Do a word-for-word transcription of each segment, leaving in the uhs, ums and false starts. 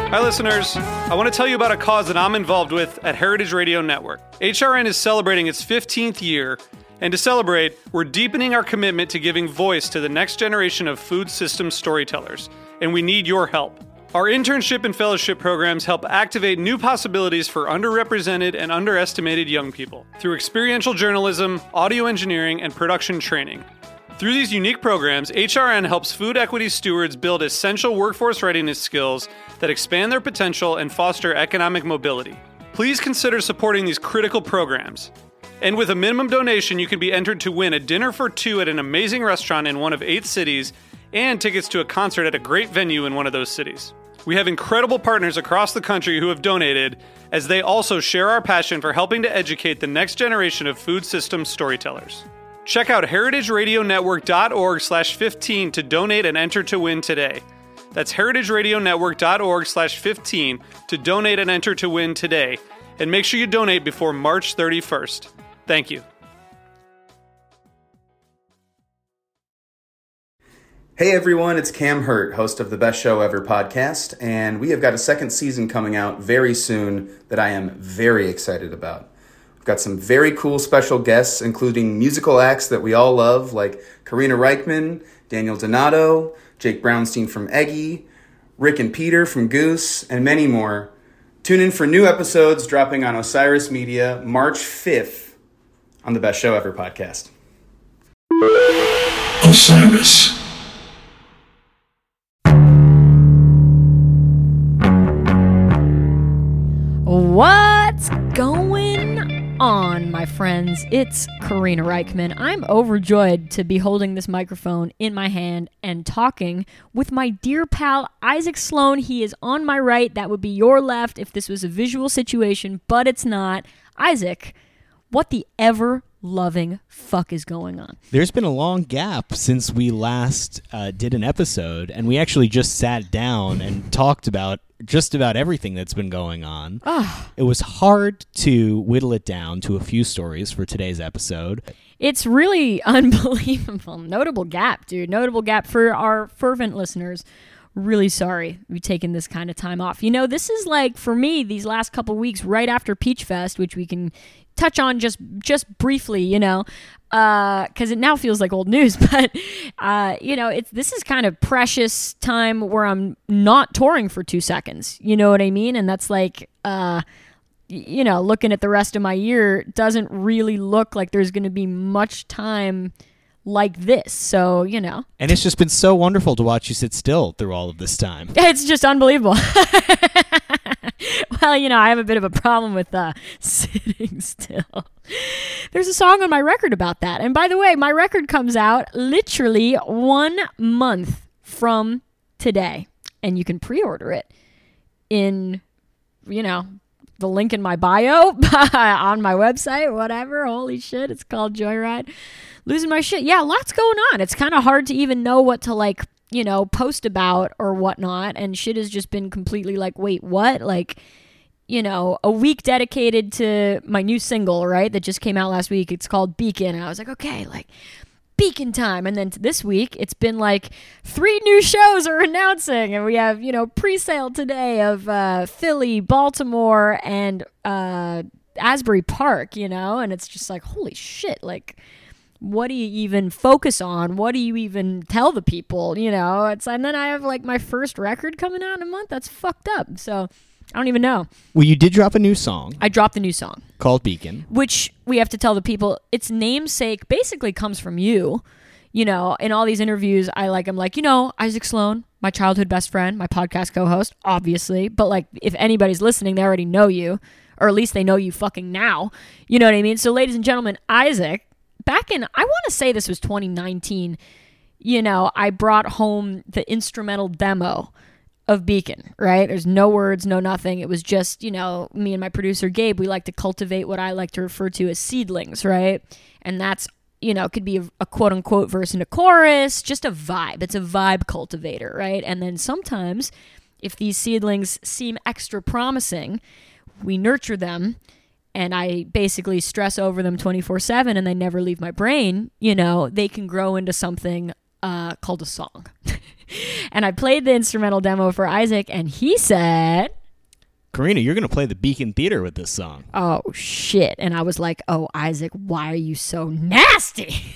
Hi, listeners. I want to tell you about a cause that I'm involved with at Heritage Radio Network. H R N is celebrating its fifteenth year, and to celebrate, we're deepening our commitment to giving voice to the next generation of food systems storytellers, and we need your help. Our internship and fellowship programs help activate new possibilities for underrepresented and underestimated young people through experiential journalism, audio engineering, and production training. Through these unique programs, H R N helps food equity stewards build essential workforce readiness skills that expand their potential and foster economic mobility. Please consider supporting these critical programs. And with a minimum donation, you can be entered to win a dinner for two at an amazing restaurant in one of eight cities and tickets to a concert at a great venue in one of those cities. We have incredible partners across the country who have donated, as they also share our passion for helping to educate the next generation of food systems storytellers. Check out heritageradionetwork.org slash 15 to donate and enter to win today. That's heritageradionetwork.org slash 15 to donate and enter to win today. And make sure you donate before March thirty-first. Thank you. Hey everyone, it's Cam Hurt, host of the Best Show Ever podcast, and we have got a second season coming out very soon that I am very excited about. We've got some very cool special guests, including musical acts that we all love, like Karina Reichman, Daniel Donato, Jake Brownstein from Eggy, Rick and Peter from Goose, and many more. Tune in for new episodes dropping on Osiris Media March fifth on the Best Show Ever podcast. Osiris. What's going on, my friends? It's Karina Reichman. I'm overjoyed to be holding this microphone in my hand and talking with my dear pal Isaac Sloan. He is on my right. That would be your left if this was a visual situation, but it's not. Isaac, what the ever-loving fuck is going on? There's been a long gap since we last uh, did an episode, and we actually just sat down and talked about just about everything that's been going on. Oh. It was hard to whittle it down to a few stories for today's episode. It's really unbelievable. Notable gap, dude. Notable gap for our fervent listeners. Really sorry we've taken this kind of time off. You know, this is like, for me, these last couple weeks right after Peach Fest, which we can touch on just just briefly, you know, because uh, it now feels like old news. But, uh, you know, it's this is kind of precious time where I'm not touring for two seconds. You know what I mean? And that's like, uh, you know, looking at the rest of my year, doesn't really look like there's going to be much time like this. So, you know. And it's just been so wonderful to watch you sit still through all of this time. It's just unbelievable. Well, you know, I have a bit of a problem with uh, sitting still. There's a song on my record about that. And by the way, my record comes out literally one month from today. And you can pre-order it in, you know, the link in my bio on my website, whatever. Holy shit, it's called Joyride. Losing my shit. Yeah, lots going on. It's kind of hard to even know what to, like, you know, post about or whatnot. And shit has just been completely like, wait, what? Like, you know, a week dedicated to my new single, right? That just came out last week. It's called Beacon. And I was like, okay, like, Beacon time. And then this week, it's been like three new shows are announcing. And we have, you know, pre-sale today of uh, Philly, Baltimore, and uh, Asbury Park, you know? And it's just like, holy shit, like, what do you even focus on? What do you even tell the people, you know? It's and then I have like my first record coming out in a month. That's fucked up. So I don't even know. Well, you did drop a new song. I dropped the new song called Beacon, which we have to tell the people its namesake basically comes from you. You know, in all these interviews, I like I'm like, you know, Isaac Sloan, my childhood best friend, my podcast co-host, obviously. But like, if anybody's listening, they already know you, or at least they know you fucking now. You know what I mean? So, ladies and gentlemen, Isaac. Back in, I want to say this was twenty nineteen, you know, I brought home the instrumental demo of Beacon, right? There's no words, no nothing. It was just, you know, me and my producer, Gabe, we like to cultivate what I like to refer to as seedlings, right? And that's, you know, could be a, a quote-unquote verse and a chorus, just a vibe. It's a vibe cultivator, right? And then sometimes, if these seedlings seem extra promising, we nurture them, and I basically stress over them twenty-four seven and they never leave my brain, you know, they can grow into something uh, called a song. And I played the instrumental demo for Isaac, and he said, Karina, you're going to play the Beacon Theater with this song. oh, shit. And I was like, oh, Isaac, why are you so nasty?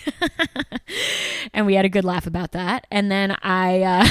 And we had a good laugh about that. And then I, uh,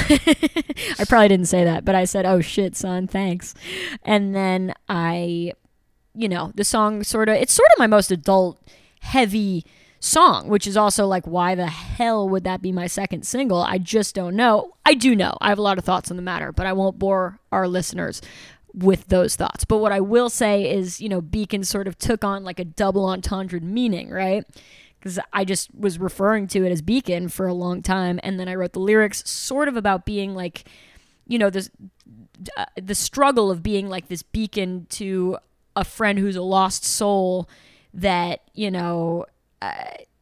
I probably didn't say that, but I said, oh, shit, son, thanks. And then I, you know, the song sort of, it's sort of my most adult, heavy song, which is also like, why the hell would that be my second single? I just don't know. I do know. I have a lot of thoughts on the matter, but I won't bore our listeners with those thoughts. But what I will say is, you know, Beacon sort of took on like a double entendre meaning, right? Because I just was referring to it as Beacon for a long time, and then I wrote the lyrics sort of about being like, you know, this uh, the struggle of being like this beacon to a friend who's a lost soul that, you know, uh,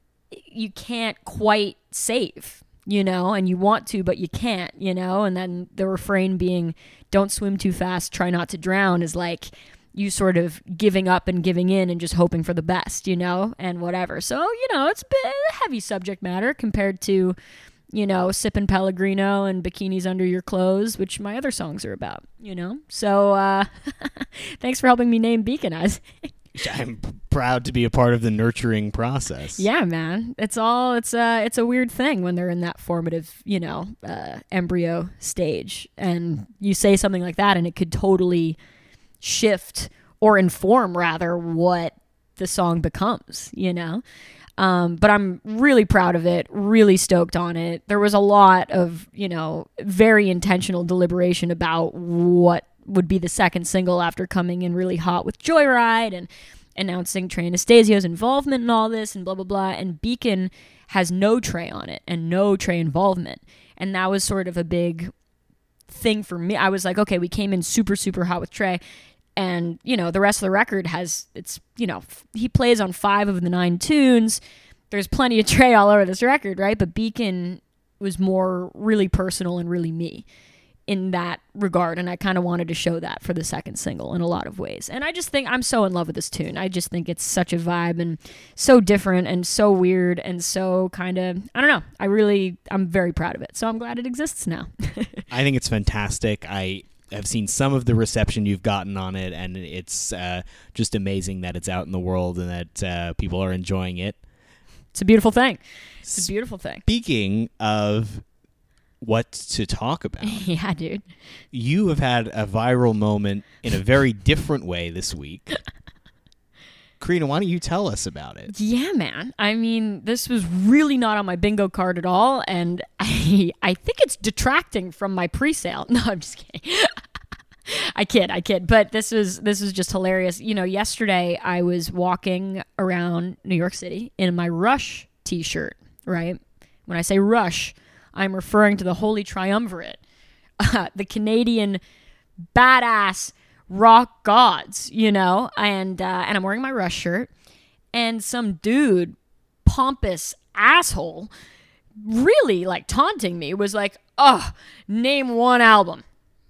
you can't quite save, you know, and you want to, but you can't, you know, and then the refrain being, don't swim too fast, try not to drown, is like you sort of giving up and giving in and just hoping for the best, you know, and whatever. So, you know, it's a bit heavy subject matter compared to, you know, sipping Pellegrino and bikinis under your clothes, which my other songs are about, you know. So uh, thanks for helping me name Beacon, Isaac. I'm proud to be a part of the nurturing process. Yeah, man. It's all, it's a, it's a weird thing when they're in that formative, you know, uh, embryo stage. And you say something like that and it could totally shift or inform, rather, what the song becomes, you know? Um, but I'm really proud of it, really stoked on it. There was a lot of, you know, very intentional deliberation about what would be the second single after coming in really hot with Joyride and announcing Trey Anastasio's involvement in all this and blah, blah, blah. And Beacon has no Trey on it and no Trey involvement. And that was sort of a big thing for me. I was like, okay, we came in super, super hot with Trey. And, you know, the rest of the record has, it's, you know, he plays on five of the nine tunes. There's plenty of Trey all over this record, right? But Beacon was more really personal and really me in that regard, and I kind of wanted to show that for the second single in a lot of ways. And I just think I'm so in love with this tune. I just think it's such a vibe and so different and so weird and so kind of, I don't know, I really, I'm very proud of it. So I'm glad it exists now. I think it's fantastic. I have seen some of the reception you've gotten on it, and it's uh, just amazing that it's out in the world and that uh, people are enjoying it. It's a beautiful thing. It's a beautiful thing. Speaking of what to talk about. Yeah, dude. You have had a viral moment in a very different way this week. Karina, why don't you tell us about it? Yeah, man. I mean, this was really not on my bingo card at all, and I I think it's detracting from my pre-sale. No, I'm just kidding. I kid, I kid. But this was this was just hilarious. You know, yesterday I was walking around New York City in my Rush t-shirt, right? When I say Rush, I'm referring to the Holy Triumvirate, uh, the Canadian badass rock gods, you know, and uh, and I'm wearing my Rush shirt, and some dude, pompous asshole, really like taunting me, was like, oh, name one album.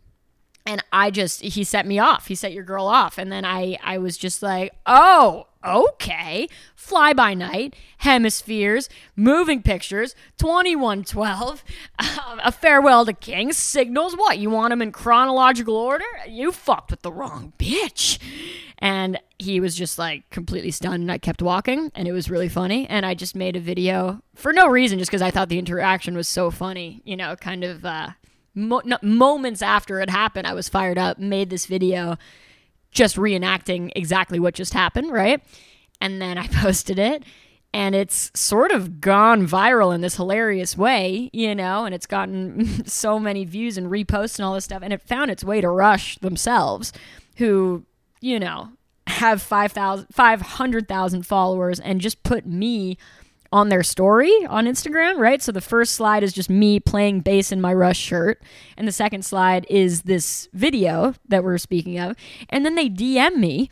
And I just, he set me off. He set your girl off. And then I, I was just like, oh, okay. Fly By Night, Hemispheres, Moving Pictures, twenty-one twelve, um, A Farewell to Kings, Signals. What, you want them in chronological order? You fucked with the wrong bitch. And he was just like completely stunned, and I kept walking, and it was really funny. And I just made a video for no reason, just because I thought the interaction was so funny, you know, kind of uh, mo- no, moments after it happened, I was fired up, made this video just reenacting exactly what just happened, right? And then I posted it, and it's sort of gone viral in this hilarious way, you know, and it's gotten so many views and reposts and all this stuff, and it found its way to Rush themselves, who, you know, have five thousand, five hundred thousand followers, and just put me on their story on Instagram, right? So the first slide is just me playing bass in my Rush shirt, and the second slide is this video that we're speaking of, and then they D M me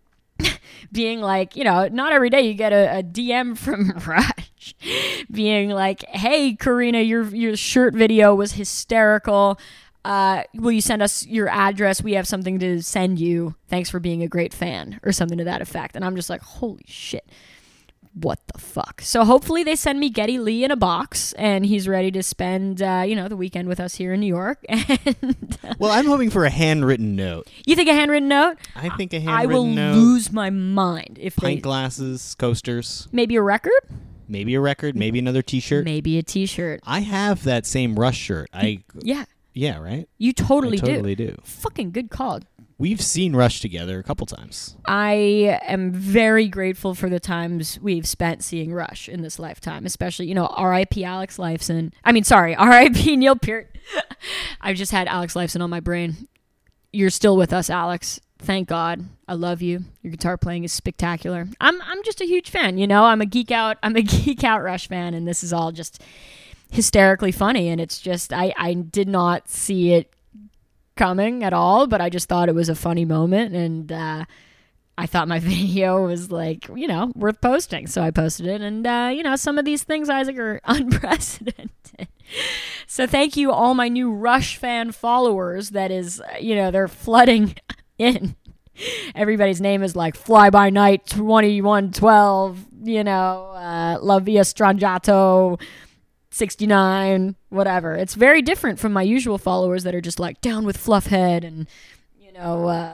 being like, you know, not every day you get a, a D M from Rush being like, hey, Karina, your your shirt video was hysterical. Uh, will you send us your address? We have something to send you. Thanks for being a great fan, or something to that effect. And I'm just like, holy shit. what the fuck? So hopefully they send me Geddy Lee in a box, and he's ready to spend, uh, you know, the weekend with us here in New York. And uh, Well, I'm hoping for a handwritten note. you think a handwritten note? I think a I handwritten will note. lose my mind if Pint they glasses, coasters, maybe a record, maybe a record, maybe another T-shirt. maybe a T-shirt. I have that same Rush shirt. I Yeah, yeah, right. you totally, I totally do. Fucking good call. We've seen Rush together a couple times. I am very grateful for the times we've spent seeing Rush in this lifetime, especially, you know, R I P Alex Lifeson. I mean, sorry, R I P Neil Peart. I've just had Alex Lifeson on my brain. You're still with us, Alex. Thank God. I love you. Your guitar playing is spectacular. I'm I'm just a huge fan, you know. I'm a geek out. I'm a geek out Rush fan, and this is all just hysterically funny. And it's just I I did not see it coming at all, but I just thought it was a funny moment, and uh, I thought my video was like, you know, worth posting, so I posted it. And uh, you know, some of these things, Isaac, are unprecedented. So thank you, all my new Rush fan followers. That is, you know, they're flooding in. Everybody's name is like Fly By Night twenty-one twelve, you know, uh, La Via Strangiato sixty-nine, whatever. It's very different from my usual followers that are just like Down with Fluffhead and, you know, uh,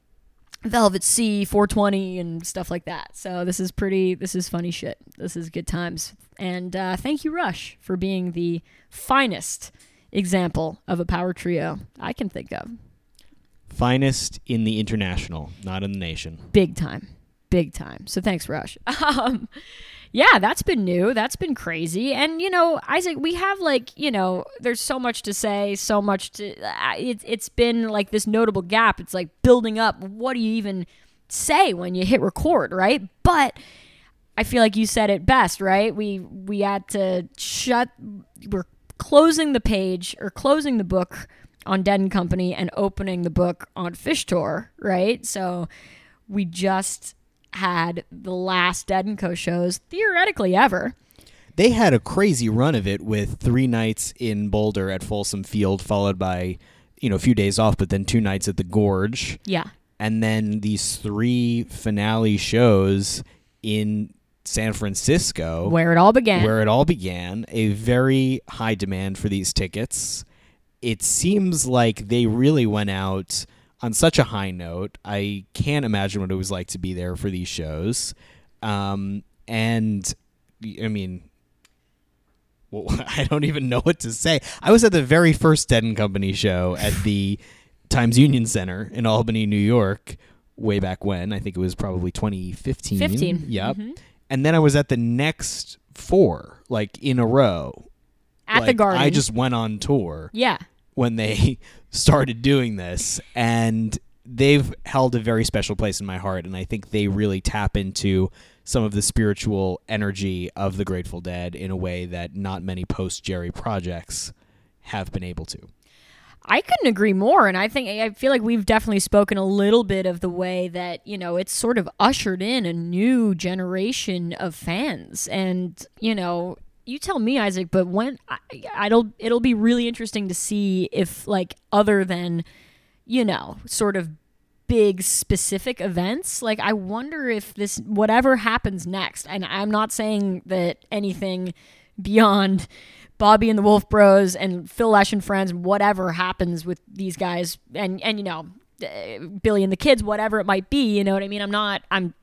Velvet Sea four twenty and stuff like that. So this is pretty, this is funny shit. This is good times. And uh, thank you, Rush, for being the finest example of a power trio I can think of. Finest in the international, not in the nation. Big time. Big time. So thanks, Rush. Um, yeah, that's been new. That's been crazy. And, you know, Isaac, we have like, you know, there's so much to say, so much to, uh, it, it's been like this notable gap. It's like building up. What do you even say when you hit record, right? But I feel like you said it best, right? We, we had to shut, we're closing the page or closing the book on Dead and Company and opening the book on Fish Tour, right? So we just had the last Dead and Co shows theoretically ever. They had a crazy run of it with three nights in Boulder at Folsom Field, followed by, you know, a few days off, but then two nights at the Gorge. Yeah. And then these three finale shows in San Francisco. Where it all began. Where it all began. A very high demand for these tickets. It seems like they really went out on such a high note. I can't imagine what it was like to be there for these shows. Um, and, I mean, well, I don't even know what to say. I was at the very first Dead and Company show at the Times Union Center in Albany, New York, way back when. I think it was probably twenty fifteen. fifteen. Yep. Mm-hmm. And then I was at the next four, like, in a row. At like, the Garden. I just went on tour. Yeah. When they started doing this, and they've held a very special place in my heart, and I think they really tap into some of the spiritual energy of the Grateful Dead in a way that not many post-Jerry projects have been able to. I couldn't agree more, and I think I feel like we've definitely spoken a little bit of the way that, you know, it's sort of ushered in a new generation of fans, and, you know, you tell me, Isaac, but when I, it'll it'll be really interesting to see if, like, other than, you know, sort of big specific events, like, I wonder if this, whatever happens next, and I'm not saying that anything beyond Bobby and the Wolf Bros and Phil Lesh and friends, whatever happens with these guys, and and you know, Billy and the Kids, whatever it might be, you know what I mean? I'm not, I'm.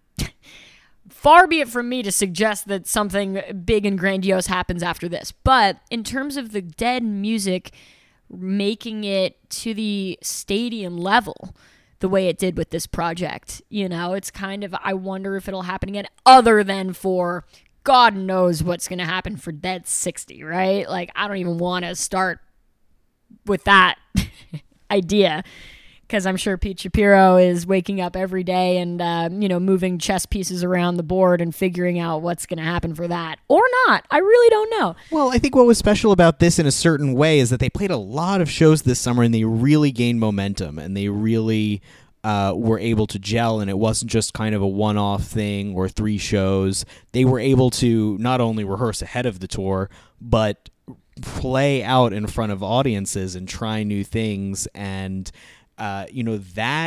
Far be it from me to suggest that something big and grandiose happens after this. But in terms of the Dead music making it to the stadium level the way it did with this project, you know, it's kind of, I wonder if it'll happen again, other than for God knows what's going to happen for Dead sixty, right? Like, I don't even want to start with that idea. Because I'm sure Pete Shapiro is waking up every day and, uh, you know, moving chess pieces around the board and figuring out what's going to happen for that. Or not. I really don't know. Well, I think what was special about this in a certain way is that they played a lot of shows this summer and they really gained momentum and they really uh, were able to gel, and it wasn't just kind of a one-off thing or three shows. They were able to not only rehearse ahead of the tour, but play out in front of audiences and try new things, and Uh, you know, that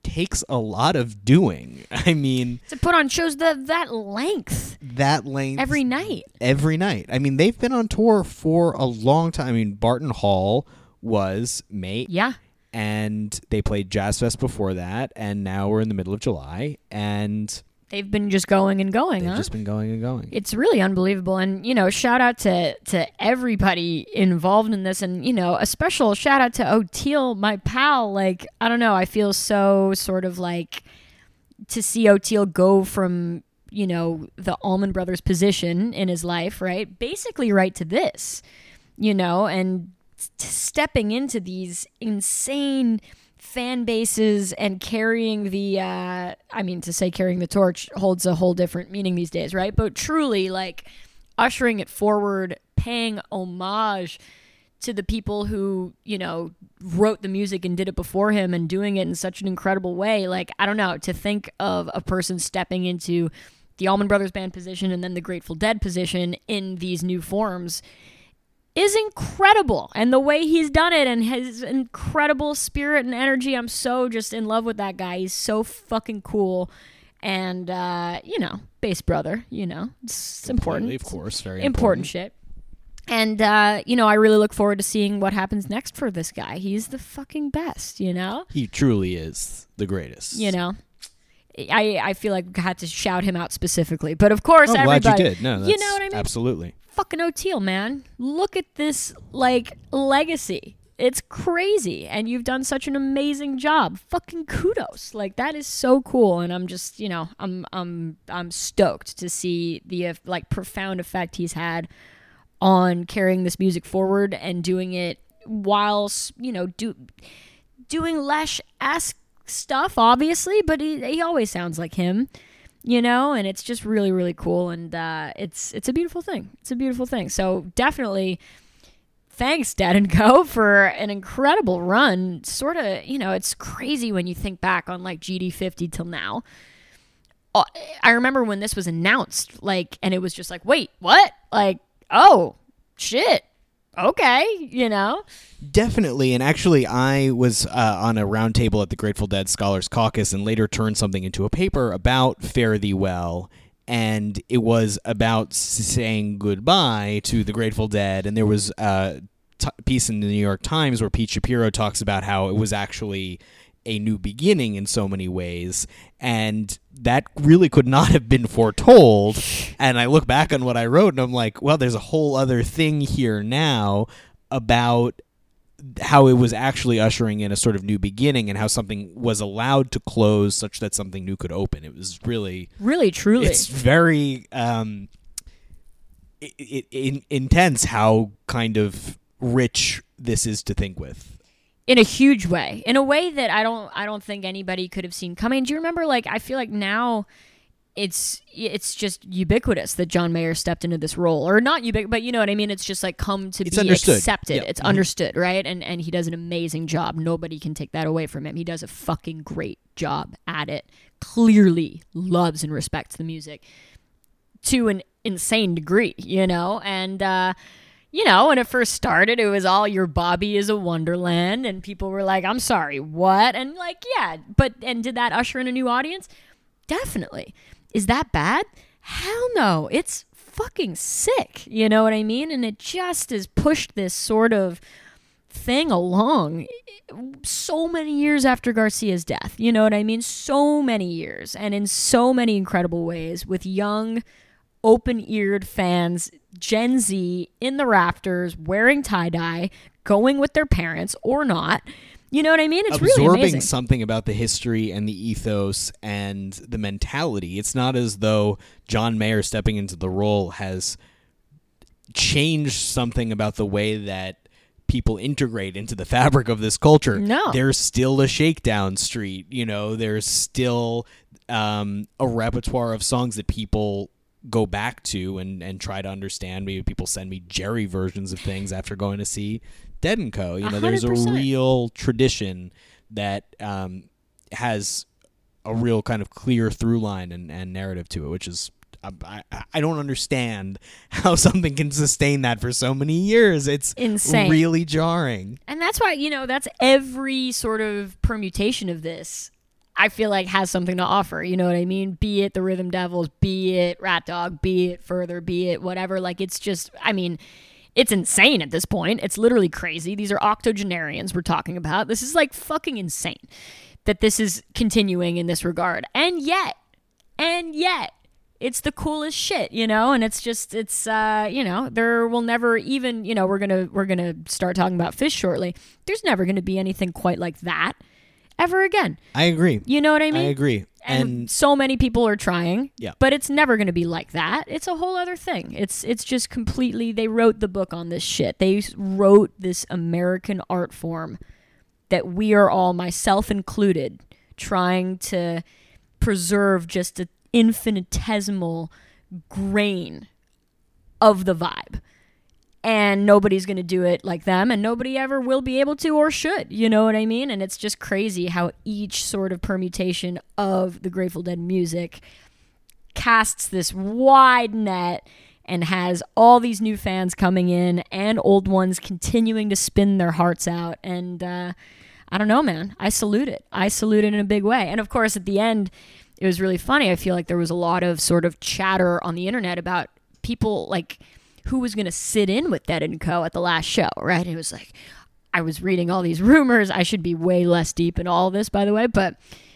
takes a lot of doing. I mean, to put on shows the, that length. That length. Every night. Every night. I mean, they've been on tour for a long time. I mean, Barton Hall was May. Yeah. And they played Jazz Fest before that, and now we're in the middle of July, and they've been just going and going, they've huh? just been going and going. It's really unbelievable. And, you know, shout out to, to everybody involved in this. And, you know, a special shout out to Oteil, my pal. Like, I don't know, I feel so sort of like to see Oteil go from, you know, the Allman Brothers position in his life, right? Basically right to this, you know, and stepping into these insane fan bases and carrying the uh I mean, to say carrying the torch holds a whole different meaning these days, right? But truly, like, ushering it forward, paying homage to the people who, you know, wrote the music and did it before him, and doing it in such an incredible way. Like, I don't know, to think of a person stepping into the Allman Brothers Band position and then the Grateful Dead position in these new forms is incredible. And the way he's done it, and his incredible spirit and energy, I'm so just in love with that guy. He's so fucking cool. And, uh, you know, bass brother, you know, it's important. Of course, very important. Important shit. And, uh, you know, I really look forward to seeing what happens next for this guy. He's the fucking best, you know? He truly is the greatest. You know? I, I feel like I had to shout him out specifically. But, of course, I'm everybody... glad you did. No, that's you know what I mean? Absolutely. Fucking Oteil, man. Look at this, like, legacy. It's crazy. And you've done such an amazing job. Fucking kudos. Like, that is so cool. And I'm just, you know, I'm I'm I'm stoked to see the, uh, like, profound effect he's had on carrying this music forward and doing it while, you know, do doing Lesh-esque stuff, obviously, but he, he always sounds like him. You know, and it's just really, really cool, and uh, it's it's a beautiful thing. It's a beautiful thing. So definitely, thanks, Dead and Co, for an incredible run. Sort of, you know, it's crazy when you think back on like G D fifty till now. Uh, I remember when this was announced, like, and it was just like, wait, what? Like, oh, shit. Okay, you know? Definitely. And actually, I was uh, on a roundtable at the Grateful Dead Scholars Caucus and later turned something into a paper about Fare Thee Well. And it was about saying goodbye to the Grateful Dead. And there was a t- piece in the New York Times where Pete Shapiro talks about how it was actually a new beginning in so many ways. And that really could not have been foretold. And I look back on what I wrote and I'm like, well, there's a whole other thing here now about how it was actually ushering in a sort of new beginning and how something was allowed to close such that something new could open. It was really, really, truly, it's very um, it, it, it, intense how kind of rich this is to think with. In a huge way, in a way that I don't, I don't think anybody could have seen coming. Do you remember? Like, I feel like now, it's it's just ubiquitous that John Mayer stepped into this role, or not ubiquitous, but you know what I mean. It's just like come to it's be understood. accepted. Yeah. It's Mm-hmm. understood, right? And and he does an amazing job. Nobody can take that away from him. He does a fucking great job at it. Clearly loves and respects the music to an insane degree, you know, and. uh You know, when it first started, it was all your Bobby is a Wonderland, and people were like, I'm sorry, what? And like, yeah, but, and did that usher in a new audience? Definitely. Is that bad? Hell no. It's fucking sick. You know what I mean? And it just has pushed this sort of thing along so many years after Garcia's death. You know what I mean? So many years, and in so many incredible ways, with young, open-eared fans, Gen Z in the rafters, wearing tie-dye, going with their parents or not. You know what I mean? It's Absorbing really amazing. Something about the history and the ethos and the mentality. It's not as though John Mayer stepping into the role has changed something about the way that people integrate into the fabric of this culture. No. There's still a Shakedown Street. You know, there's still um, a repertoire of songs that people go back to and, and try to understand. Maybe people send me Jerry versions of things after going to see Dead and Co. You know, one hundred there's a percent. real tradition that um, has a real kind of clear through line and, and narrative to it, which is I, I, I don't understand how something can sustain that for so many years. It's insane, really jarring. And that's why, you know, that's every sort of permutation of this. I feel like has something to offer. You know what I mean? Be it the Rhythm Devils, be it Rat Dog, be it Further, be it whatever. Like, it's just, I mean, it's insane at this point. It's literally crazy. These are octogenarians we're talking about. This is like fucking insane that this is continuing in this regard. And yet, and yet, it's the coolest shit, you know? And it's just, it's, uh, you know, there will never even, you know, we're going to, we're going to start talking about Fish shortly. There's never going to be anything quite like that ever again. I agree. You know what I mean? I agree. And, And so many people are trying, yeah. but it's never going to be like that. It's a whole other thing. It's it's just completely, they wrote the book on this shit. They wrote this American art form that we are all, myself included, trying to preserve just an infinitesimal grain of the vibe. And nobody's going to do it like them, and nobody ever will be able to or should. You know what I mean? And it's just crazy how each sort of permutation of the Grateful Dead music casts this wide net and has all these new fans coming in and old ones continuing to spin their hearts out. And uh, I don't know, man. I salute it. I salute it in a big way. And of course, at the end, it was really funny. I feel like there was a lot of sort of chatter on the internet about people like who was going to sit in with Dead and Co. at the last show, right? It was like, I was reading all these rumors. I should be way less deep in all of this, by the way, but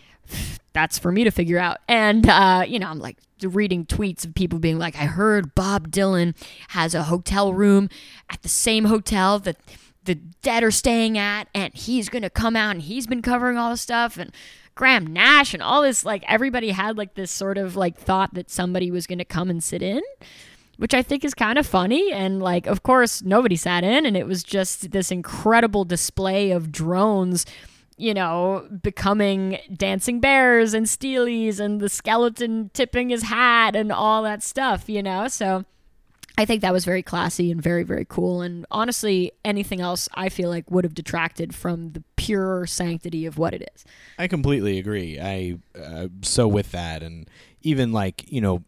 that's for me to figure out. And, uh, you know, I'm like reading tweets of people being like, I heard Bob Dylan has a hotel room at the same hotel that the Dead are staying at, and he's going to come out, and he's been covering all this stuff, and Graham Nash and all this, like everybody had like this sort of like thought that somebody was going to come and sit in, which I think is kind of funny. And like, of course, nobody sat in, and it was just this incredible display of drones, you know, becoming dancing bears and steelies and the skeleton tipping his hat and all that stuff, you know? So I think that was very classy and very, very cool. And honestly, anything else I feel like would have detracted from the pure sanctity of what it is. I completely agree. I uh, so with that, and even like, you know,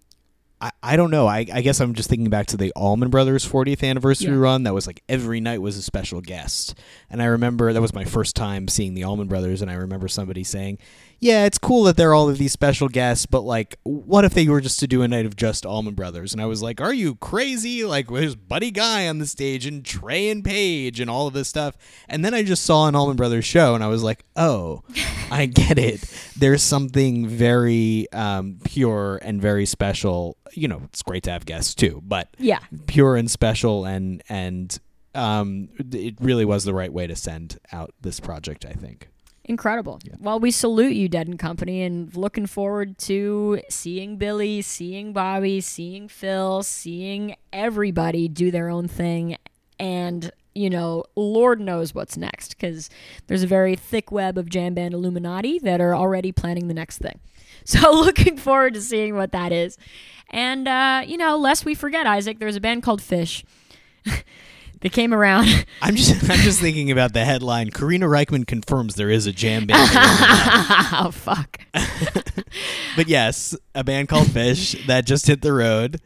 I, I don't know. I, I guess I'm just thinking back to the Allman Brothers fortieth anniversary Yeah. run. That was like every night was a special guest. And I remember that was my first time seeing the Allman Brothers, and I remember somebody saying, yeah, it's cool that there are all of these special guests, but like, what if they were just to do a night of just Allman Brothers? And I was like, are you crazy? Like, there's Buddy Guy on the stage and Trey and Paige and all of this stuff. And then I just saw an Allman Brothers show, and I was like, oh, I get it. There's something very um, pure and very special. You know, it's great to have guests too, but Yeah. pure and special, and and um, it really was the right way to send out this project, I think. Incredible. Well, we salute you, Dead and Company, and looking forward to seeing Billy, seeing Bobby, seeing Phil, seeing everybody do their own thing. And, you know, Lord knows what's next, because there's a very thick web of jam band Illuminati that are already planning the next thing. So looking forward to seeing what that is. And, uh, you know, lest we forget, Isaac, there's a band called Fish. They came around. I'm just I'm just thinking about the headline. Karina Reichman confirms there is a jam band. Oh, fuck. But yes, a band called Fish that just hit the road.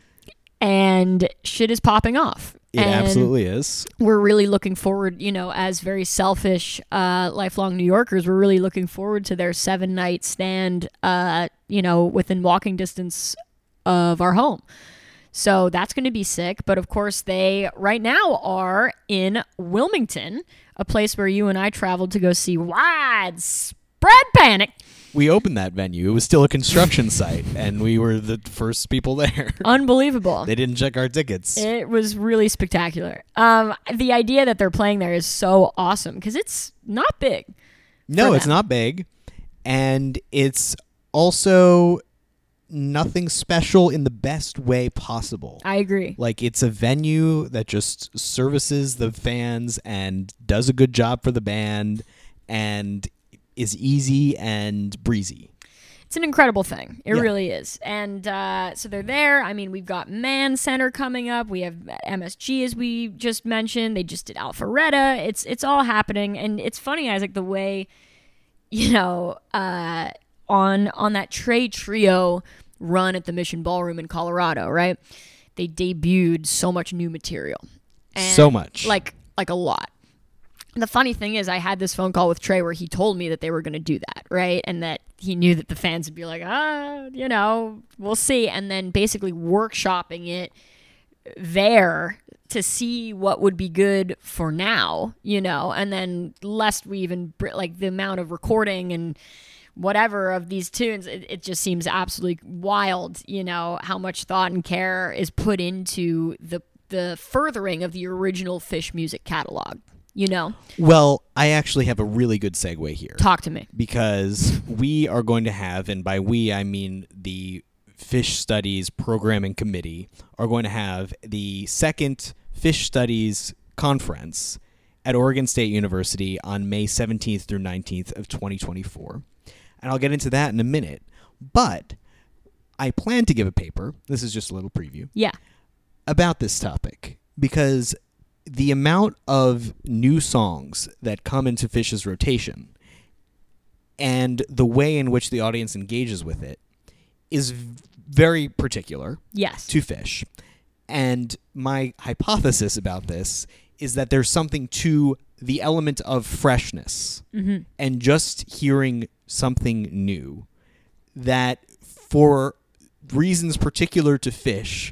And shit is popping off. It and absolutely is. We're really looking forward, you know, as very selfish, uh, lifelong New Yorkers, we're really looking forward to their seven-night stand, uh, you know, within walking distance of our home. So that's going to be sick. But of course, they right now are in Wilmington, a place where you and I traveled to go see Widespread Panic. We opened that venue. It was still a construction site, and we were the first people there. Unbelievable. They didn't check our tickets. It was really spectacular. Um, the idea that they're playing there is so awesome because it's not big. No, for it's them. not big. And it's also nothing special in the best way possible. I agree. Like, it's a venue that just services the fans and does a good job for the band and is easy and breezy. It's an incredible thing. It Yeah. really is. And uh, so they're there. I mean, we've got Man Center coming up. We have M S G, as we just mentioned. They just did Alpharetta. It's it's all happening. And it's funny, Isaac, the way, you know, uh, on on that Trey Trio run at the Mission Ballroom in Colorado, right? They debuted so much new material. And So much. Like like a lot. the funny thing is I had this phone call with Trey where he told me that they were going to do that, right? And that he knew that the fans would be like, ah, you know, we'll see. And then basically workshopping it there to see what would be good for now, you know, and then lest we even, like, the amount of recording and whatever of these tunes, it, it just seems absolutely wild, you know, how much thought and care is put into the the furthering of the original Phish music catalog, you know? Well, I actually have a really good segue here. Talk to me. Because we are going to have, and by we I mean the Phish Studies Programming Committee, are going to have the second Phish Studies Conference at Oregon State University on May seventeenth through nineteenth of twenty twenty-four. And I'll get into that in a minute. But I plan to give a paper, this is just a little preview, yeah, about this topic, because the amount of new songs that come into Phish's rotation and the way in which the audience engages with it is very particular yes. to Phish. And my hypothesis about this is that there's something to the element of freshness mm-hmm. and just hearing something new that, for reasons particular to Phish,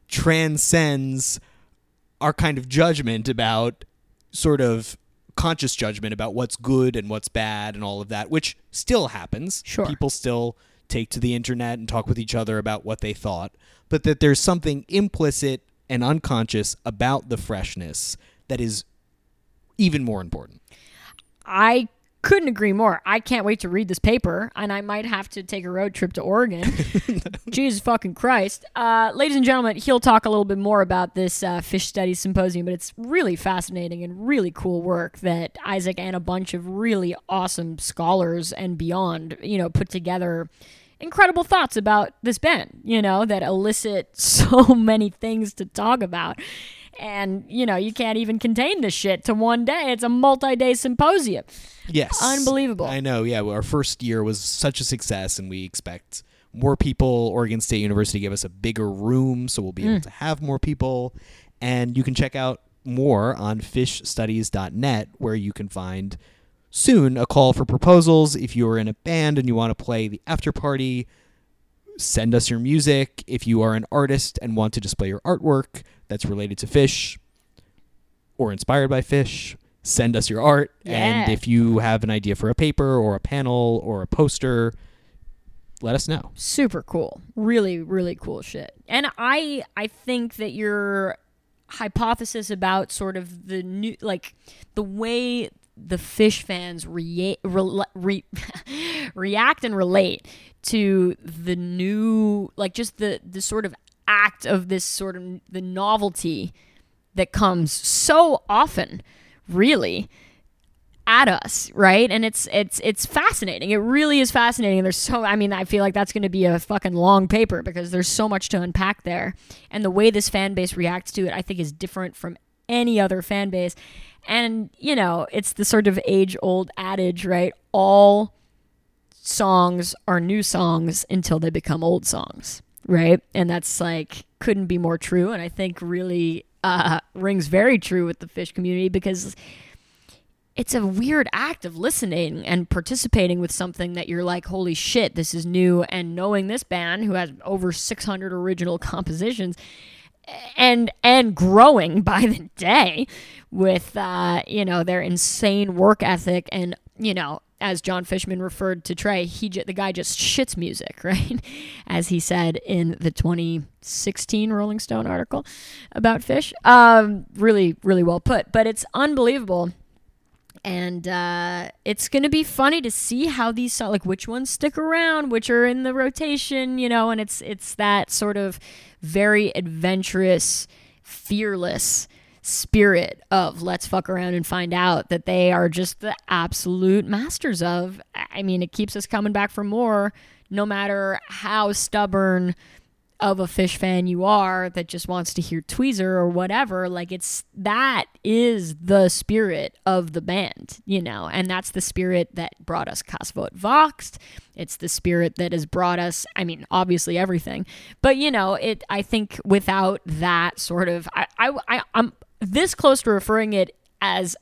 transcends our kind of judgment about sort of conscious judgment about what's good and what's bad and all of that, which still happens. Sure. People still take to the internet and talk with each other about what they thought, but that there's something implicit and unconscious about the freshness that is even more important. I couldn't agree more. I can't wait to read this paper, and I might have to take a road trip to Oregon. Jesus fucking Christ. Uh, ladies and gentlemen, he'll talk a little bit more about this uh, Phish Studies Symposium, but it's really fascinating and really cool work that Isaac and a bunch of really awesome scholars and beyond, you know, put together incredible thoughts about this band, you know, that elicit so many things to talk about. And, you know, you can't even contain this shit to one day. It's a multi-day symposium. Yes. Unbelievable. I know, yeah. Our first year was such a success, and we expect more people. Oregon State University gave us a bigger room, so we'll be able Mm. to have more people. And you can check out more on phish studies dot net, where you can find soon a call for proposals. If you're in a band and you want to play the after party, send us your music. If you are an artist and want to display your artwork that's related to Phish or inspired by Phish, send us your art. Yeah. And if you have an idea for a paper or a panel or a poster, let us know. Super cool. Really, really cool shit. And I I think that your hypothesis about sort of the new, like, the way the Phish fans rea- re- re- react and relate to the new, like, just the, the sort of act of this sort of the novelty that comes so often, really, at us, right? And it's it's it's fascinating. It really is fascinating. There's so, I mean, I feel like that's going to be a fucking long paper because there's so much to unpack there. And the way this fan base reacts to it, I think, is different from any other fan base. And, you know, it's the sort of age-old adage, right? All songs are new songs until they become old songs, right? And that's, like, couldn't be more true. And I think really uh, rings very true with the Phish community, because it's a weird act of listening and participating with something that you're like, holy shit, this is new. And knowing this band, who has over six hundred original compositions, and and growing by the day with, uh, you know, their insane work ethic. And, you know, as John Fishman referred to Trey, he j- the guy just shits music, right? As he said in the twenty sixteen Rolling Stone article about Phish. Um, really, really well put. But it's unbelievable. And uh, it's going to be funny to see how these, like, which ones stick around, which are in the rotation, you know, and it's it's that sort of very adventurous, fearless spirit of let's fuck around and find out that they are just the absolute masters of. I mean, it keeps us coming back for more, no matter how stubborn of a Phish fan you are that just wants to hear Tweezer or whatever. Like, it's, that is the spirit of the band, you know, and that's the spirit that brought us Kasvot Voxed. It's the spirit that has brought us, I mean, obviously everything, but, you know, it, I think without that sort of, I, I, I I'm this close to referring it as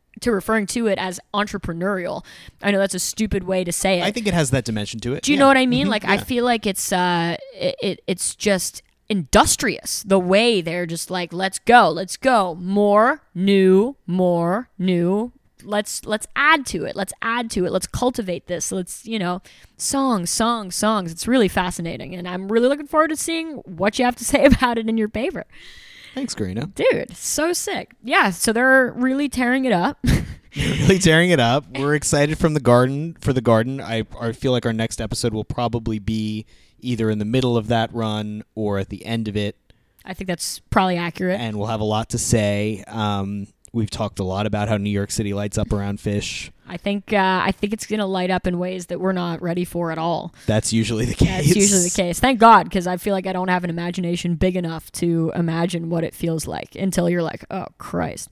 to referring to it as entrepreneurial. I know that's a stupid way to say it. I think it has that dimension to it. Do you yeah. know what I mean? Mm-hmm. Like, yeah. I feel like it's uh, it, it it's just industrious. The way they're just like, let's go, let's go, more, new, more, new. Let's let's add to it. Let's add to it. Let's cultivate this. Let's, you know, songs, songs, songs. It's really fascinating, and I'm really looking forward to seeing what you have to say about it in your paper. Thanks, Karina. Dude, so sick. Yeah, so they're really tearing it up. Really tearing it up. We're excited from the garden for the garden. I, I feel like our next episode will probably be either in the middle of that run or at the end of it. I think that's probably accurate. And we'll have a lot to say. Um, we've talked a lot about how New York City lights up around Fish. I think uh, I think it's gonna light up in ways that we're not ready for at all. That's usually the case. That's usually the case. Thank God, because I feel like I don't have an imagination big enough to imagine what it feels like until you're like, oh Christ,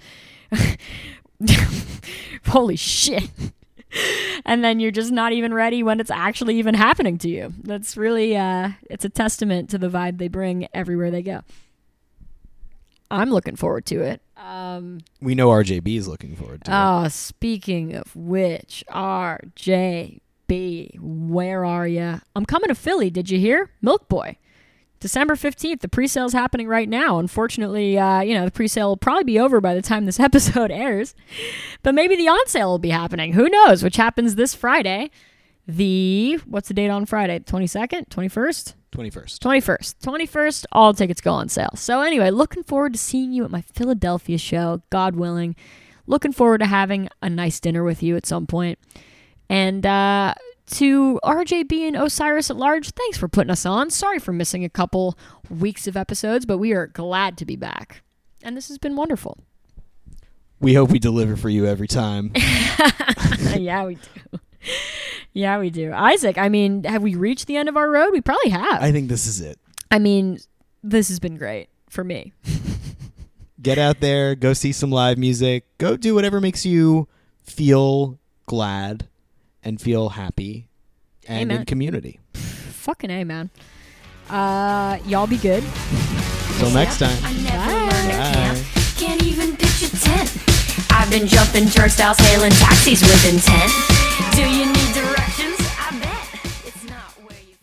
holy shit, and then you're just not even ready when it's actually even happening to you. That's really uh, it's a testament to the vibe they bring everywhere they go. I'm looking forward to it. Um, we know R J B is looking forward to oh, it. Speaking of which, R J B, where are ya? I'm coming to Philly. Did you hear? Milk Boy. December fifteenth. The pre-sale's happening right now. Unfortunately, uh, you know, the pre-sale will probably be over by the time this episode airs. But maybe the on-sale will be happening. Who knows? Which happens this Friday. The, what's the date on Friday? twenty-second? twenty-first? twenty-first. twenty-first. twenty-first, all tickets go on sale. So anyway, looking forward to seeing you at my Philadelphia show, God willing. Looking forward to having a nice dinner with you at some point. And uh, to R J B and Osiris at large, thanks for putting us on. Sorry for missing a couple weeks of episodes, but we are glad to be back. And this has been wonderful. We hope we deliver for you every time. Yeah, we do. Yeah, we do. Isaac, I mean, have we reached the end of our road? We probably have. I think this is it. I mean, this has been great for me. Get out there, go see some live music, go do whatever makes you feel glad and feel happy and Amen. in community. Fucking A, man. Uh, y'all be good. Till next time. I never Bye. learned to Bye. camp. Can't even pitch a tent. I've been jumping turnstiles, hailing taxis with intent. Do you need directions? I bet it's not where you're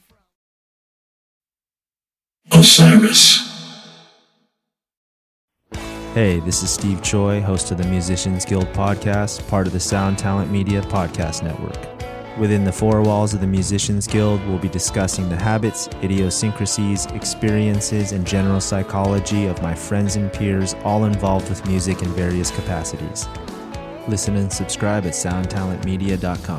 from. Osiris. Hey, this is Steve Choi, host of the Musicians Guild podcast, part of the Sound Talent Media Podcast Network. Within the four walls of the Musicians Guild, we'll be discussing the habits, idiosyncrasies, experiences, and general psychology of my friends and peers, all involved with music in various capacities. Listen and subscribe at sound talent media dot com.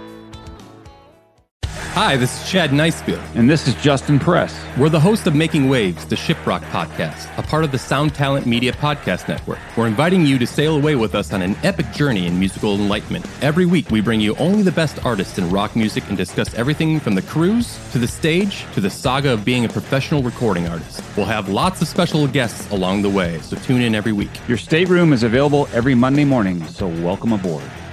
Hi, this is Chad Nicefield. And this is Justin Press. We're the host of Making Waves, the Shiprock podcast, a part of the Sound Talent Media Podcast Network. We're inviting you to sail away with us on an epic journey in musical enlightenment. Every week, we bring you only the best artists in rock music and discuss everything from the cruise to the stage to the saga of being a professional recording artist. We'll have lots of special guests along the way, so tune in every week. Your stateroom is available every Monday morning, so welcome aboard.